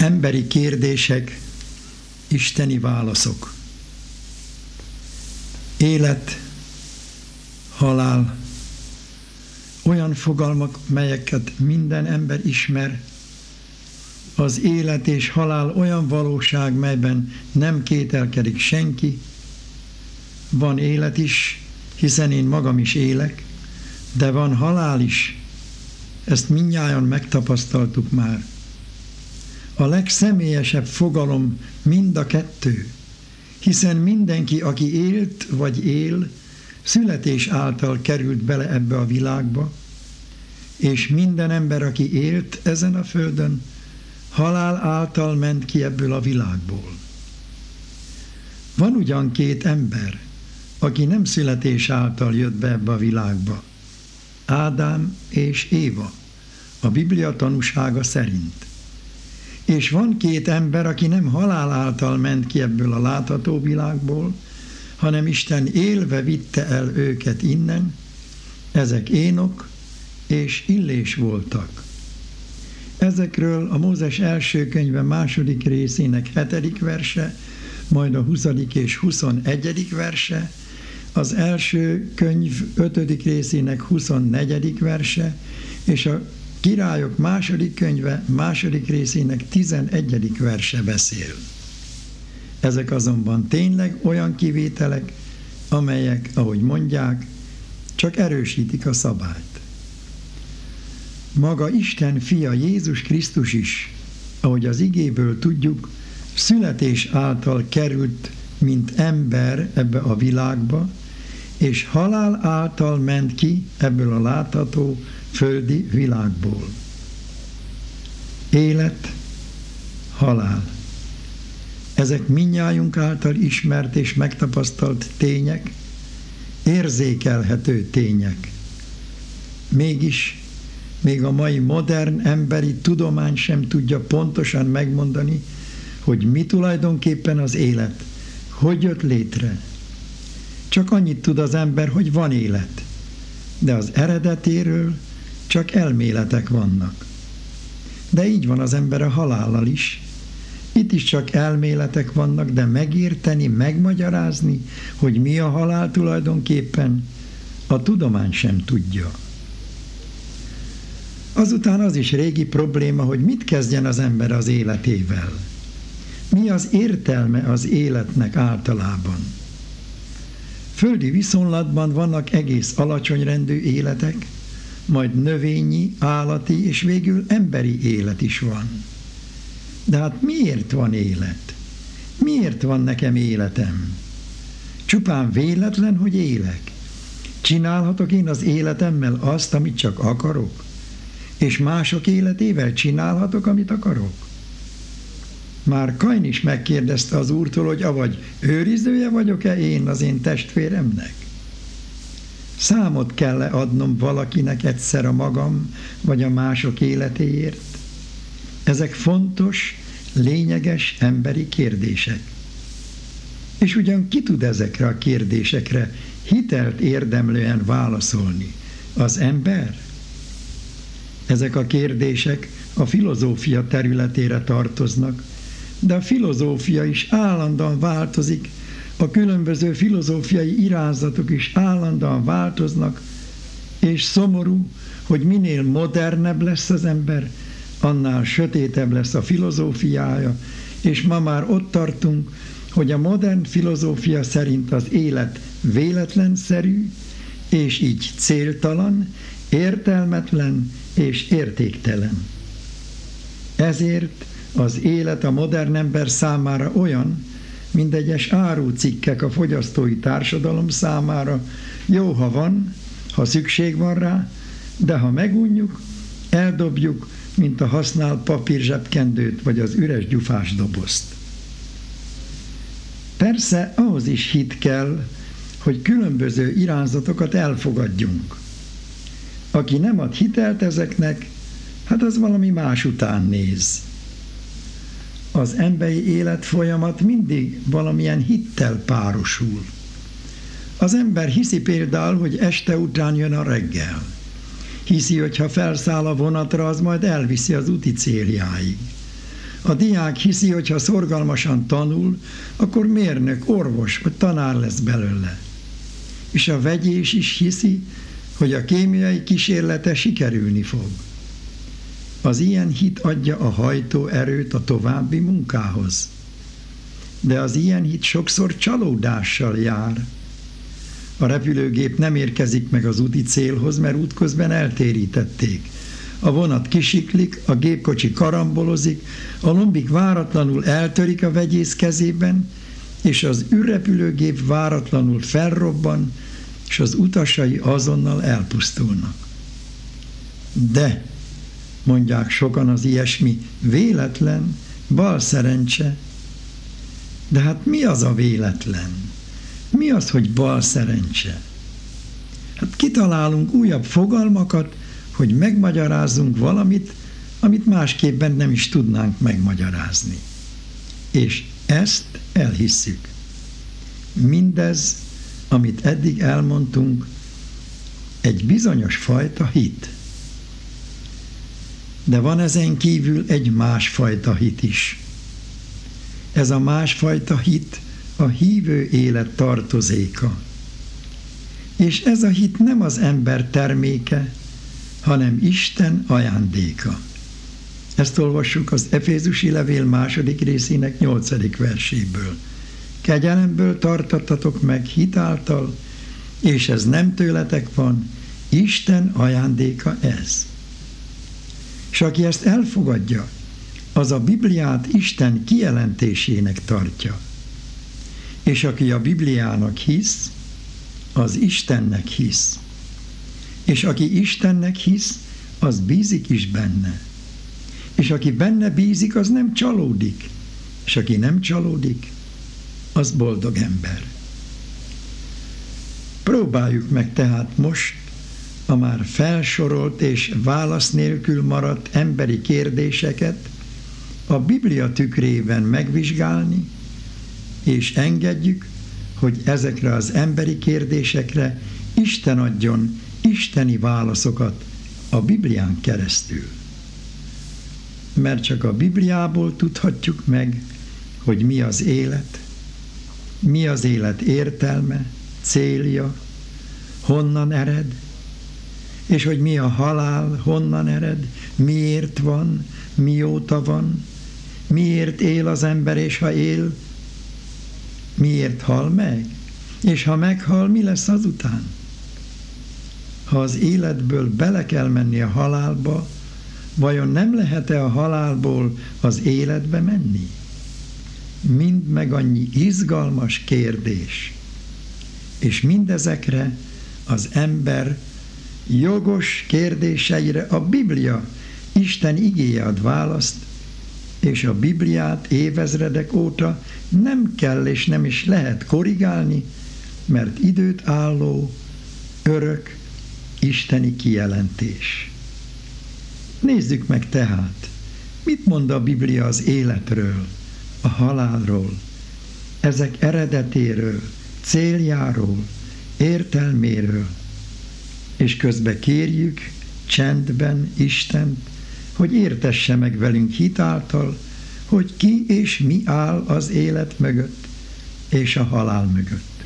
Emberi kérdések, isteni válaszok. Élet, halál, olyan fogalmak, melyeket minden ember ismer. Az élet és halál olyan valóság, melyben nem kételkedik senki. Van élet is, hiszen én magam is élek, de van halál is. Ezt mindnyájan megtapasztaltuk már. A legszemélyesebb fogalom mind a kettő, hiszen mindenki, aki élt vagy él, születés által került bele ebbe a világba, és minden ember, aki élt ezen a földön, halál által ment ki ebből a világból. Van ugyan két ember, aki nem születés által jött be ebbe a világba, Ádám és Éva, a Biblia tanúsága szerint. És van két ember, aki nem halál által ment ki ebből a látható világból, hanem Isten élve vitte el őket innen, ezek Énok és Illés voltak. Ezekről a Mózes első könyve második részének 7. verse, majd a 20. és 21. verse, az első könyv 5. részének 24. verse, és a Királyok második könyve második részének 11. verse beszél. Ezek azonban tényleg olyan kivételek, amelyek, ahogy mondják, csak erősítik a szabályt. Maga Isten fia Jézus Krisztus is, ahogy az igéből tudjuk, születés által került, mint ember ebbe a világba, és halál által ment ki ebből a látható földi világból. Élet, halál. Ezek mindnyájunk által ismert és megtapasztalt tények, érzékelhető tények. Mégis, még a mai modern emberi tudomány sem tudja pontosan megmondani, hogy mi tulajdonképpen az élet, hogy jött létre. Csak annyit tud az ember, hogy van élet, de az eredetéről csak elméletek vannak. De így van az ember a halállal is. Itt is csak elméletek vannak, de megérteni, megmagyarázni, hogy mi a halál tulajdonképpen, a tudomány sem tudja. Azután az is régi probléma, hogy mit kezdjen az ember az életével. Mi az értelme az életnek általában? Földi viszonylatban vannak egész alacsony rendű életek, majd növényi, állati és végül emberi élet is van. De hát miért van élet? Miért van nekem életem? Csupán véletlen, hogy élek. Csinálhatok én az életemmel azt, amit csak akarok? És mások életével csinálhatok, amit akarok? Már Kain is megkérdezte az Úrtól, hogy avagy őrizője vagyok-e én az én testvéremnek? Számot kell-e adnom valakinek egyszer a magam vagy a mások életéért? Ezek fontos, lényeges emberi kérdések. És ugyan ki tud ezekre a kérdésekre hitelt érdemlően válaszolni? Az ember? Ezek a kérdések a filozófia területére tartoznak, de a filozófia is állandóan változik, a különböző filozófiai irányzatok is állandóan változnak, és szomorú, hogy minél modernebb lesz az ember, annál sötétebb lesz a filozófiája, és ma már ott tartunk, hogy a modern filozófia szerint az élet véletlenszerű, és így céltalan, értelmetlen és értéktelen. Ezért az élet a modern ember számára olyan, mint egyes árucikkek a fogyasztói társadalom számára. Jó, ha van, ha szükség van rá, de ha megunjuk, eldobjuk, mint a használt papírzsebkendőt vagy az üres gyufás dobozt. Persze ahhoz is hit kell, hogy különböző irányzatokat elfogadjunk. Aki nem ad hitelt ezeknek, hát az valami más után néz. Az emberi életfolyamat mindig valamilyen hittel párosul. Az ember hiszi például, hogy este után jön a reggel. Hiszi, hogy ha felszáll a vonatra, az majd elviszi az úti céljáig. A diák hiszi, hogy ha szorgalmasan tanul, akkor mérnök, orvos vagy tanár lesz belőle. És a vegyés is hiszi, hogy a kémiai kísérlete sikerülni fog. Az ilyen hit adja a hajtóerőt a további munkához. De az ilyen hit sokszor csalódással jár. A repülőgép nem érkezik meg az úti célhoz, mert útközben eltérítették. A vonat kisiklik, a gépkocsi karambolozik, a lombik váratlanul eltörik a vegyész kezében, és az űrrepülőgép váratlanul felrobban, és az utasai azonnal elpusztulnak. De, mondják sokan, az ilyesmi véletlen, balszerencse. De hát mi az a véletlen? Mi az, hogy balszerencse? Hát kitalálunk újabb fogalmakat, hogy megmagyarázzunk valamit, amit másképpen nem is tudnánk megmagyarázni. És ezt elhisszük. Mindez, amit eddig elmondtunk, egy bizonyos fajta hit. De van ezen kívül egy másfajta hit is. Ez a másfajta hit a hívő élet tartozéka. És ez a hit nem az ember terméke, hanem Isten ajándéka. Ezt olvassuk az Efézusi levél 2. részének 8. verséből. Kegyelemből tartattatok meg hit által, és ez nem tőletek van, Isten ajándéka ez. És aki ezt elfogadja, az a Bibliát Isten kijelentésének tartja. És aki a Bibliának hisz, az Istennek hisz. És aki Istennek hisz, az bízik is benne. És aki benne bízik, az nem csalódik. És aki nem csalódik, az boldog ember. Próbáljuk meg tehát most a már felsorolt és válasz nélkül maradt emberi kérdéseket a Biblia tükrében megvizsgálni, és engedjük, hogy ezekre az emberi kérdésekre Isten adjon isteni válaszokat a Biblián keresztül. Mert csak a Bibliából tudhatjuk meg, hogy mi az élet értelme, célja, honnan ered, és hogy mi a halál, honnan ered, miért van, mióta van, miért él az ember, és ha él, miért hal meg, és ha meghal, mi lesz azután? Ha az életből bele kell menni a halálba, vajon nem lehet-e a halálból az életbe menni? Mind meg annyi izgalmas kérdés. És mindezekre az ember jogos kérdéseire a Biblia, Isten igéje ad választ, és a Bibliát évezredek óta nem kell és nem is lehet korrigálni, mert időt álló, örök, isteni kijelentés. Nézzük meg tehát, mit mond a Biblia az életről, a halálról, ezek eredetéről, céljáról, értelméről, és közben kérjük csendben Istent, hogy értesse meg velünk hit által, hogy ki és mi áll az élet mögött és a halál mögött.